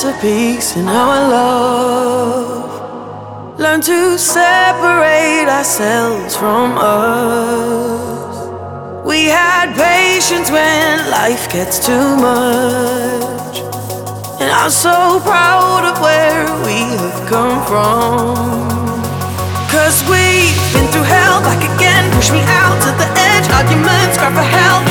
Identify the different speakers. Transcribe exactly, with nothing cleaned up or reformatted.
Speaker 1: masterpiece in our love. Learn to separate ourselves from us. We had patience when life gets too much, and I'm so proud of where we have come from. Cause we've been through hell, back again, push me out to the edge. Arguments, cry for help,